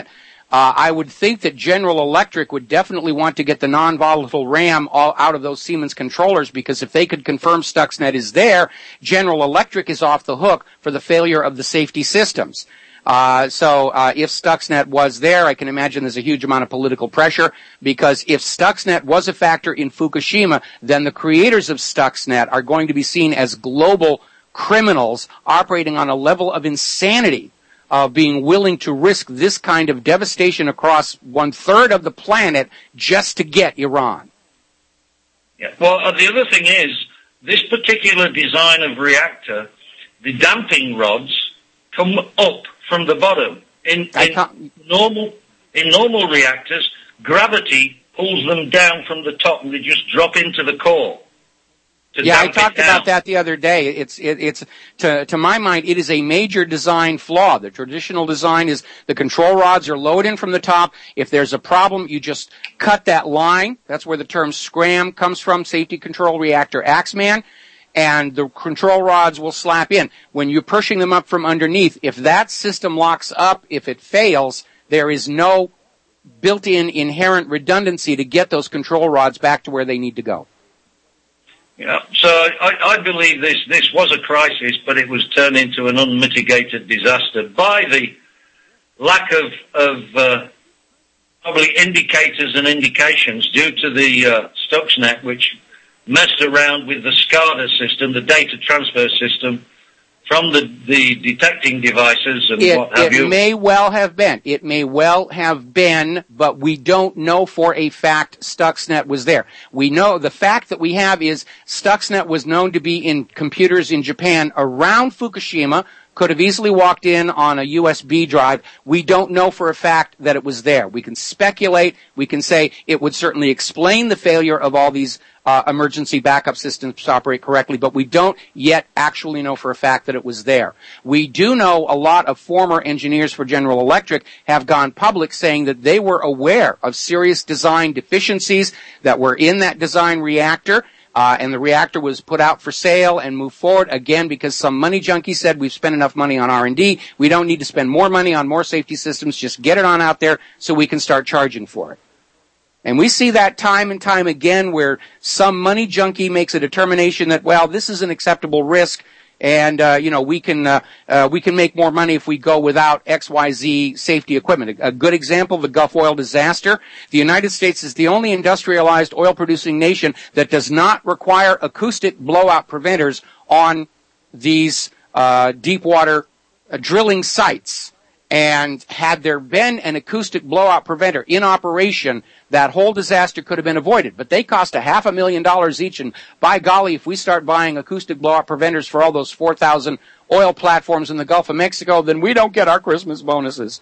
I would think that General Electric would definitely want to get the non-volatile RAM all out of those Siemens controllers, because if they could confirm Stuxnet is there, General Electric is off the hook for the failure of the safety systems. So if Stuxnet was there, I can imagine there's a huge amount of political pressure, because if Stuxnet was a factor in Fukushima, then the creators of Stuxnet are going to be seen as global criminals operating on a level of insanity, of being willing to risk this kind of devastation across 1/3 of the planet just to get Iran. Yeah. Well, the other thing is, this particular design of reactor, the damping rods come up from the bottom. In normal reactors, gravity pulls them down from the top, and they just drop into the core. Yeah, I talked about that the other day. It's to my mind, it is a major design flaw. The traditional design is the control rods are lowered in from the top. If there's a problem, you just cut that line. That's where the term SCRAM comes from, Safety Control Reactor Axeman. And the control rods will slap in. When you're pushing them up from underneath, if that system locks up, if it fails, there is no built-in inherent redundancy to get those control rods back to where they need to go. Yeah, so I believe this was a crisis, but it was turned into an unmitigated disaster by the lack of probably indicators and indications due to the Stuxnet, which messed around with the SCADA system, the data transfer system, from the detecting devices and what have you. It may well have been. It may well have been, but we don't know for a fact Stuxnet was there. We know the fact that we have is Stuxnet was known to be in computers in Japan around Fukushima, could have easily walked in on a USB drive. We don't know for a fact that it was there. We can speculate. We can say it would certainly explain the failure of all these emergency backup systems to operate correctly, but we don't yet actually know for a fact that it was there. We do know a lot of former engineers for General Electric have gone public saying that they were aware of serious design deficiencies that were in that design reactor, and the reactor was put out for sale and moved forward, again, because some money junkie said we've spent enough money on R&D, we don't need to spend more money on more safety systems, just get it on out there so we can start charging for it. And we see that time and time again where some money junkie makes a determination that, well, this is an acceptable risk, and we can make more money if we go without XYZ safety equipment. A good example, the Gulf oil disaster. The United States is the only industrialized oil-producing nation that does not require acoustic blowout preventers on these deep water drilling sites. And had there been an acoustic blowout preventer in operation, that whole disaster could have been avoided. But they cost $500,000 each, and by golly, if we start buying acoustic blowout preventers for all those 4,000 oil platforms in the Gulf of Mexico, then we don't get our Christmas bonuses.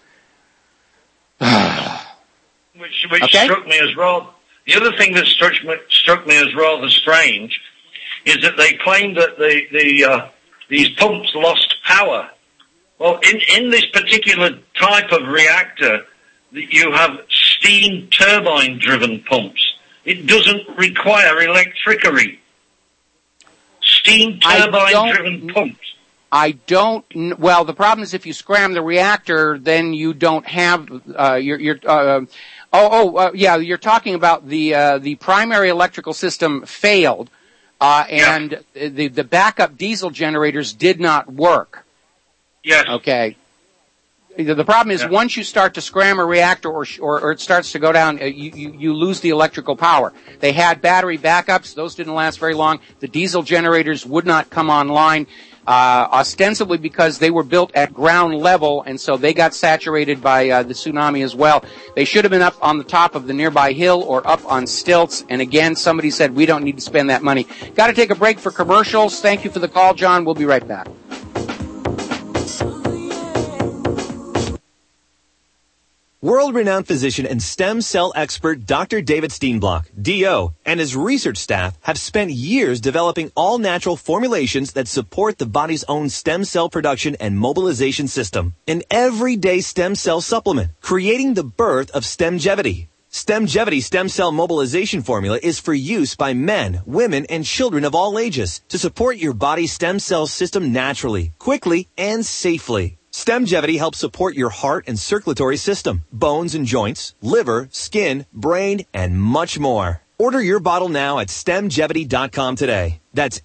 Which struck me as rather. The other thing that struck me as rather strange is that they claimed that these pumps lost power. Well, in this particular type of reactor, you have steam turbine-driven pumps. It doesn't require electricity. Steam turbine-driven pumps. Well, the problem is if you scram the reactor, then you don't have, you're talking about the primary electrical system failed, and the backup diesel generators did not work. Yes. Okay. The problem is once you start to scram a reactor or it starts to go down, you lose the electrical power. They had battery backups. Those didn't last very long. The diesel generators would not come online, ostensibly because they were built at ground level, and so they got saturated by the tsunami as well. They should have been up on the top of the nearby hill or up on stilts, and again, somebody said we don't need to spend that money. Got to take a break for commercials. Thank you for the call, John. We'll be right back. World-renowned physician and stem cell expert Dr. David Steenblock, DO, and his research staff have spent years developing all-natural formulations that support the body's own stem cell production and mobilization system. An everyday stem cell supplement, creating the birth of Stemgevity. Stemgevity stem cell mobilization formula is for use by men, women, and children of all ages to support your body's stem cell system naturally, quickly, and safely. StemGevity helps support your heart and circulatory system, bones and joints, liver, skin, brain, and much more. Order your bottle now at StemGevity.com today. That's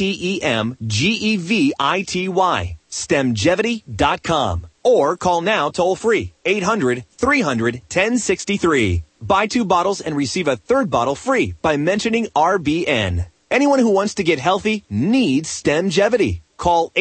StemGevity. StemGevity.com. Or call now toll free, 800-300-1063. Buy 2 bottles and receive a 3rd bottle free by mentioning RBN. Anyone who wants to get healthy needs StemGevity. Call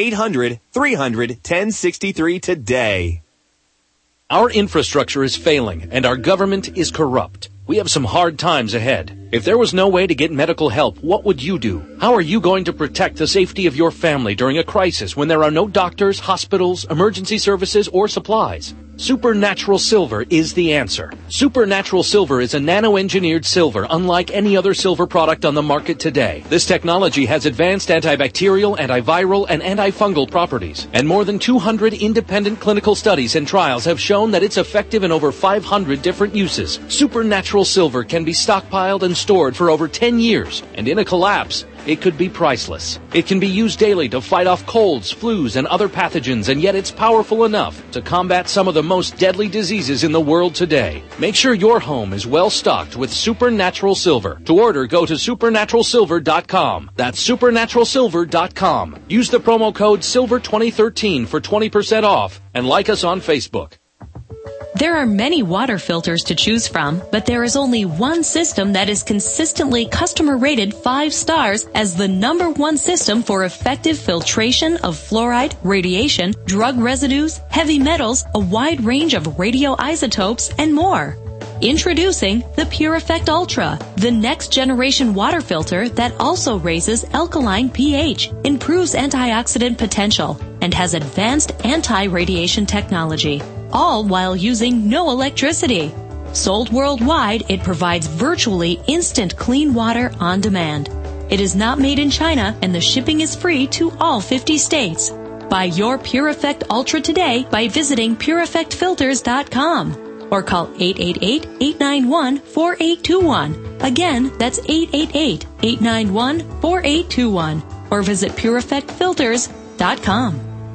800-300-1063 today. Our infrastructure is failing and our government is corrupt. We have some hard times ahead. If there was no way to get medical help, what would you do? How are you going to protect the safety of your family during a crisis when there are no doctors, hospitals, emergency services, or supplies? Supernatural Silver is the answer. Supernatural Silver is a nano-engineered silver unlike any other silver product on the market today. This technology has advanced antibacterial, antiviral, and antifungal properties. And more than 200 independent clinical studies and trials have shown that it's effective in over 500 different uses. Supernatural Silver can be stockpiled and stored for over 10 years. And in a collapse, it could be priceless. It can be used daily to fight off colds, flus, and other pathogens, and yet it's powerful enough to combat some of the most deadly diseases in the world today. Make sure your home is well stocked with Supernatural Silver. To order, go to supernaturalsilver.com. That's supernaturalsilver.com. Use the promo code SILVER2013 for 20% off, and like us on Facebook. There are many water filters to choose from, but there is only one system that is consistently customer rated 5 stars as the #1 system for effective filtration of fluoride, radiation, drug residues, heavy metals, a wide range of radioisotopes, and more. Introducing the Pure Effect Ultra, the next generation water filter that also raises alkaline pH, improves antioxidant potential, and has advanced anti-radiation technology, all while using no electricity. Sold worldwide, it provides virtually instant clean water on demand. It is not made in China, and the shipping is free to all 50 states. Buy your Pure Effect Ultra today by visiting PureEffectFilters.com. or call 888-891-4821. Again, that's 888-891-4821. Or visit PureEffectFilters.com.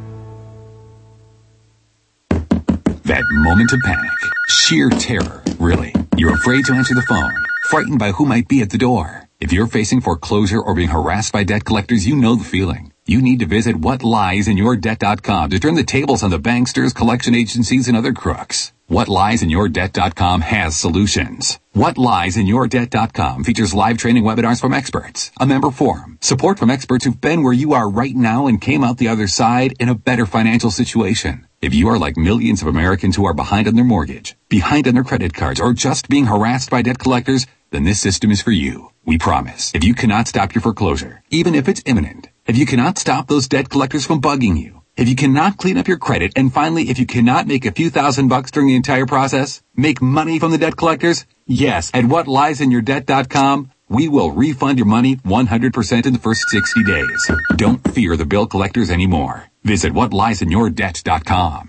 That moment of panic. Sheer terror, really. You're afraid to answer the phone, frightened by who might be at the door. If you're facing foreclosure or being harassed by debt collectors, you know the feeling. You need to visit whatliesInYourDebt.com to turn the tables on the banksters, collection agencies, and other crooks. WhatLiesInYourDebt.com has solutions. WhatLiesInYourDebt.com features live training webinars from experts, a member forum, support from experts who've been where you are right now and came out the other side in a better financial situation. If you are like millions of Americans who are behind on their mortgage, behind on their credit cards, or just being harassed by debt collectors, then this system is for you. We promise. If you cannot stop your foreclosure, even if it's imminent, if you cannot stop those debt collectors from bugging you, if you cannot clean up your credit, and finally, if you cannot make a few $1,000s during the entire process, make money from the debt collectors, yes, at WhatLiesInYourDebt.com, we will refund your money 100% in the first 60 days. Don't fear the bill collectors anymore. Visit WhatLiesInYourDebt.com.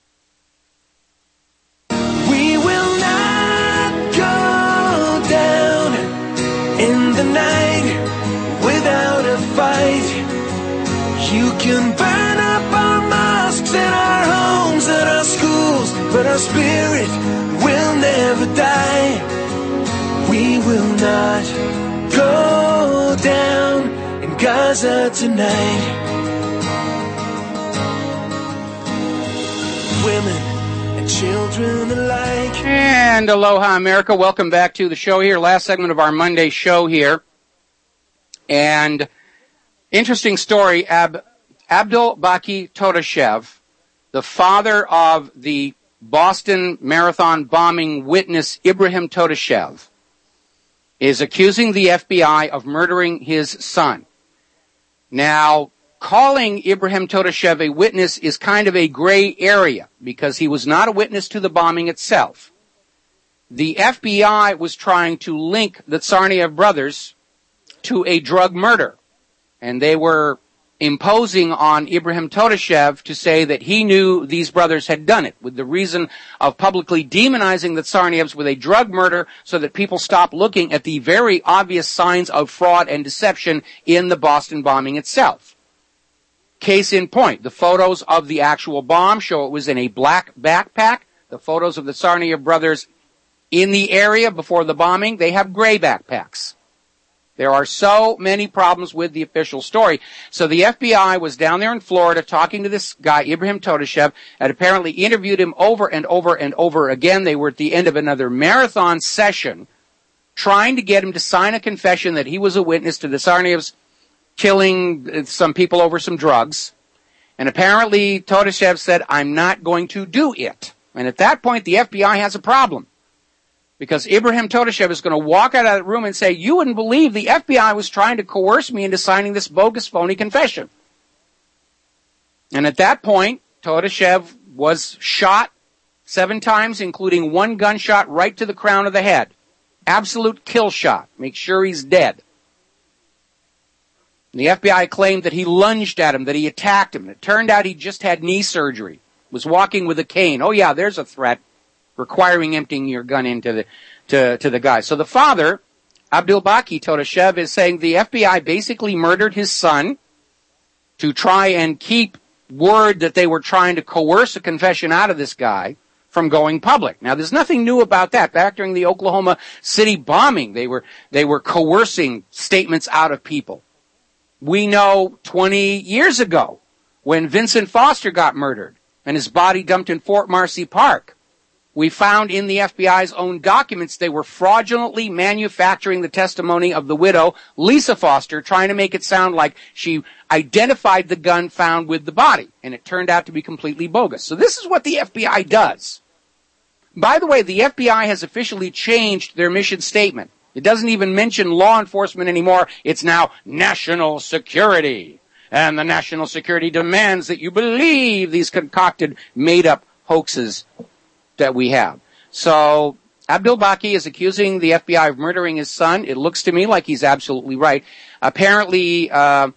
We will not go down in the night without a fight. You can burn up our mosques and our homes and our schools, but our spirit will never die. We will not go down in Gaza tonight. Women and children alike. And aloha, America. Welcome back to the show here. Last segment of our Monday show here. And interesting story. Abdul Baki Todashev, the father of the Boston Marathon bombing witness Ibrahim Todashev, is accusing the FBI of murdering his son. Now, calling Ibrahim Todashev a witness is kind of a gray area because he was not a witness to the bombing itself. The FBI was trying to link the Tsarnaev brothers to a drug murder, and they were imposing on Ibrahim Todashev to say that he knew these brothers had done it, with the reason of publicly demonizing the Tsarnaevs with a drug murder so that people stop looking at the very obvious signs of fraud and deception in the Boston bombing itself. Case in point, the photos of the actual bomb show it was in a black backpack. The photos of the Tsarnaev brothers in the area before the bombing, they have gray backpacks. There are so many problems with the official story. So the FBI was down there in Florida talking to this guy, Ibrahim Todashev, and apparently interviewed him over and over and over again. They were at the end of another marathon session trying to get him to sign a confession that he was a witness to the Tsarnaevs killing some people over some drugs. And apparently Todashev said, I'm not going to do it. And at that point, the FBI has a problem. Because Ibrahim Todashev is going to walk out of that room and say, you wouldn't believe the FBI was trying to coerce me into signing this bogus, phony confession. And at that point, Todashev was shot 7 times, including 1 gunshot right to the crown of the head. Absolute kill shot. Make sure he's dead. And the FBI claimed that he lunged at him, that he attacked him. It turned out he just had knee surgery, was walking with a cane. Oh yeah, there's a threat. Requiring emptying your gun into the guy. So the father, Abdulbaki Todashev, is saying the FBI basically murdered his son to try and keep word that they were trying to coerce a confession out of this guy from going public. Now, there's nothing new about that. Back during the Oklahoma City bombing, they were coercing statements out of people. We know 20 years ago when Vincent Foster got murdered and his body dumped in Fort Marcy Park. We found in the FBI's own documents they were fraudulently manufacturing the testimony of the widow, Lisa Foster, trying to make it sound like she identified the gun found with the body. And it turned out to be completely bogus. So this is what the FBI does. By the way, the FBI has officially changed their mission statement. It doesn't even mention law enforcement anymore. It's now national security. And the national security demands that you believe these concocted, made-up hoaxes that we have. So Abdulbaki is accusing the FBI of murdering his son. It looks to me like he's absolutely right. Apparently, Abdulbaki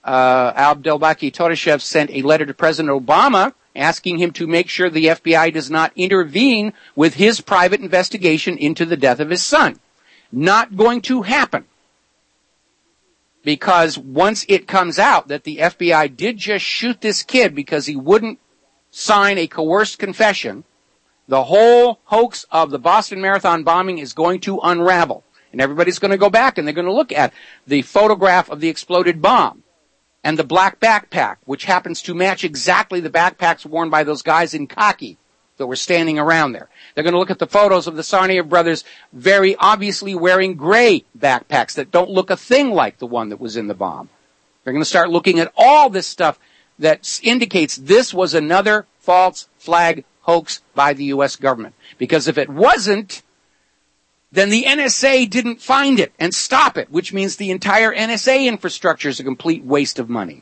Todashev sent a letter to President Obama asking him to make sure the FBI does not intervene with his private investigation into the death of his son. Not going to happen. Because once it comes out that the FBI did just shoot this kid because he wouldn't sign a coerced confession, the whole hoax of the Boston Marathon bombing is going to unravel. And everybody's going to go back and they're going to look at the photograph of the exploded bomb and the black backpack, which happens to match exactly the backpacks worn by those guys in khaki that were standing around there. They're going to look at the photos of the Tsarnaev brothers very obviously wearing gray backpacks that don't look a thing like the one that was in the bomb. They're going to start looking at all this stuff that indicates this was another false flag hoax by the U.S. government. Because if it wasn't, then the NSA didn't find it and stop it, which means the entire NSA infrastructure is a complete waste of money.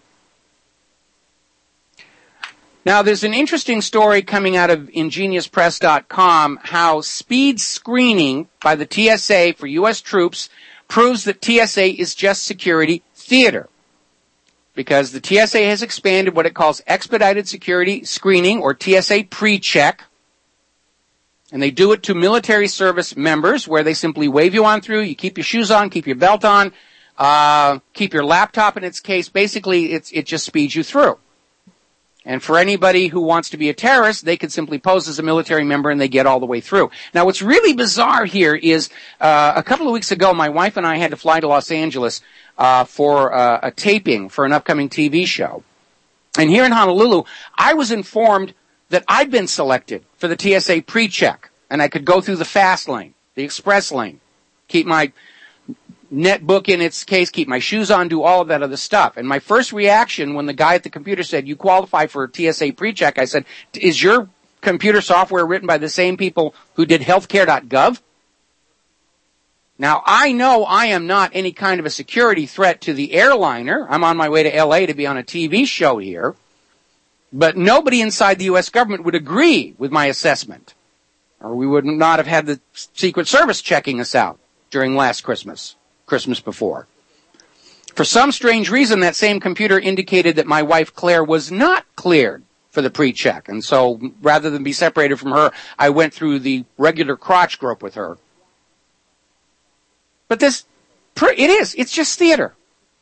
Now, there's an interesting story coming out of IngeniousPress.com how speed screening by the TSA for U.S. troops proves that TSA is just security theater. Because the TSA has expanded what it calls expedited security screening, or TSA pre-check. And they do it to military service members, where they simply wave you on through, you keep your shoes on, keep your belt on, keep your laptop in its case. Basically, it just speeds you through. And for anybody who wants to be a terrorist, they can simply pose as a military member and they get all the way through. Now, what's really bizarre here is, a couple of weeks ago, my wife and I had to fly to Los Angeles for a taping for an upcoming TV show. And here in Honolulu, I was informed that I'd been selected for the TSA pre-check, and I could go through the fast lane, the express lane, keep my netbook in its case, keep my shoes on, do all of that other stuff. And my first reaction when the guy at the computer said, you qualify for TSA pre-check, I said, is your computer software written by the same people who did healthcare.gov? Now, I know I am not any kind of a security threat to the airliner. I'm on my way to LA to be on a TV show here. But nobody inside the U.S. government would agree with my assessment. Or we would not have had the Secret Service checking us out during last Christmas before. For some strange reason, that same computer indicated that my wife Claire was not cleared for the pre-check. And so, rather than be separated from her, I went through the regular crotch grope with her. But it's just theater.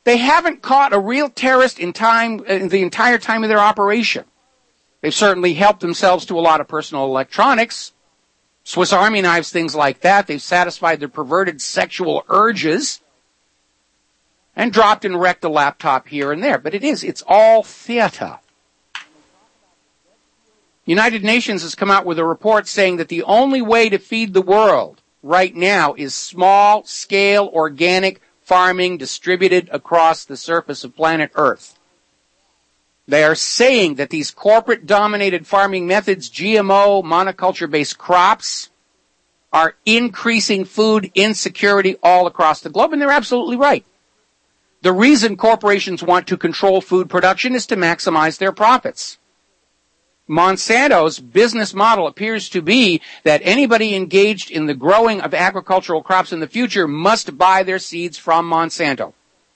They haven't caught a real terrorist in the entire time of their operation. They've certainly helped themselves to a lot of personal electronics, Swiss Army knives, things like that. They've satisfied their perverted sexual urges and dropped and wrecked a laptop here and there. But it's all theater. United Nations has come out with a report saying that the only way to feed the world right now is small-scale organic farming distributed across the surface of planet Earth. They are saying that these corporate-dominated farming methods, GMO, monoculture-based crops, are increasing food insecurity all across the globe, and they're absolutely right. The reason corporations want to control food production is to maximize their profits. Monsanto's business model appears to be that anybody engaged in the growing of agricultural crops in the future must buy their seeds from Monsanto.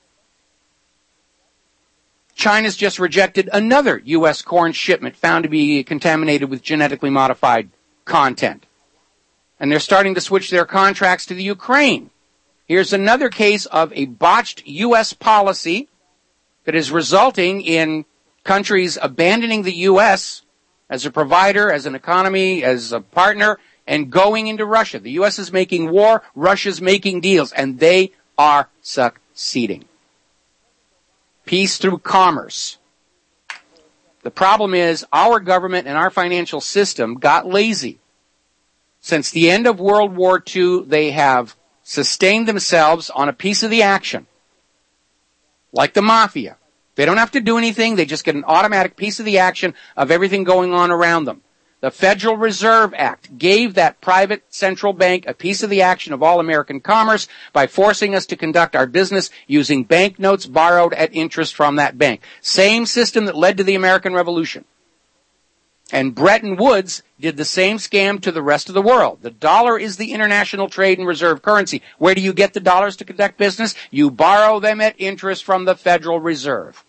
China's just rejected another U.S. corn shipment found to be contaminated with genetically modified content. And they're starting to switch their contracts to the Ukraine. Here's another case of a botched U.S. policy that is resulting in countries abandoning the U.S. as a provider, as an economy, as a partner, and going into Russia. The U.S. is making war, Russia's making deals, and they are succeeding. Peace through commerce. The problem is our government and our financial system got lazy. Since the end of World War II, they have sustained themselves on a piece of the action. Like the mafia. They don't have to do anything. They just get an automatic piece of the action of everything going on around them. The Federal Reserve Act gave that private central bank a piece of the action of all American commerce by forcing us to conduct our business using banknotes borrowed at interest from that bank. Same system that led to the American Revolution. And Bretton Woods did the same scam to the rest of the world. The dollar is the international trade and reserve currency. Where do you get the dollars to conduct business? You borrow them at interest from the Federal Reserve.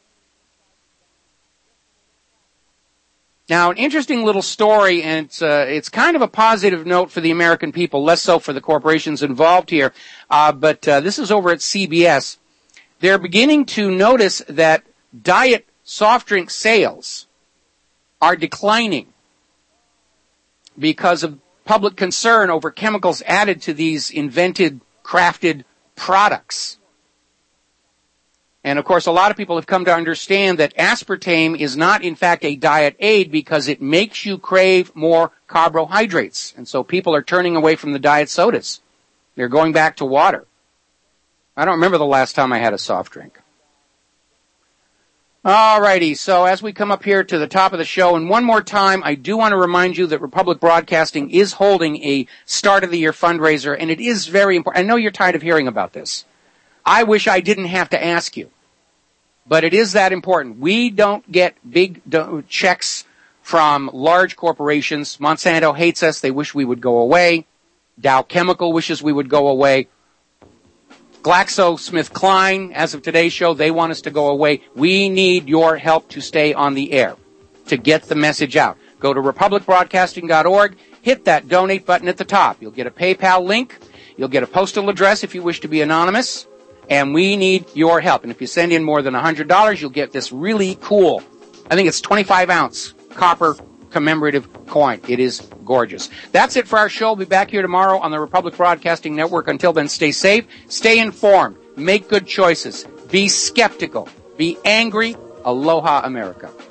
Now, an interesting little story, and it's kind of a positive note for the American people, less so for the corporations involved here. But this is over at CBS. They're beginning to notice that diet soft drink sales are declining because of public concern over chemicals added to these invented, crafted products. And, of course, a lot of people have come to understand that aspartame is not, in fact, a diet aid because it makes you crave more carbohydrates. And so people are turning away from the diet sodas. They're going back to water. I don't remember the last time I had a soft drink. All righty, so as we come up here to the top of the show, and one more time, I do want to remind you that Republic Broadcasting is holding a start-of-the-year fundraiser, and it is very important. I know you're tired of hearing about this. I wish I didn't have to ask you. But it is that important. We don't get big checks from large corporations. Monsanto hates us. They wish we would go away. Dow Chemical wishes we would go away. GlaxoSmithKline, as of today's show, they want us to go away. We need your help to stay on the air, to get the message out. Go to republicbroadcasting.org, hit that donate button at the top. You'll get a PayPal link. You'll get a postal address if you wish to be anonymous. And we need your help. And if you send in more than $100, you'll get this really cool, I think it's 25-ounce copper commemorative coin. It is gorgeous. That's it for our show. We'll be back here tomorrow on the Republic Broadcasting Network. Until then, stay safe, stay informed, make good choices, be skeptical, be angry. Aloha, America.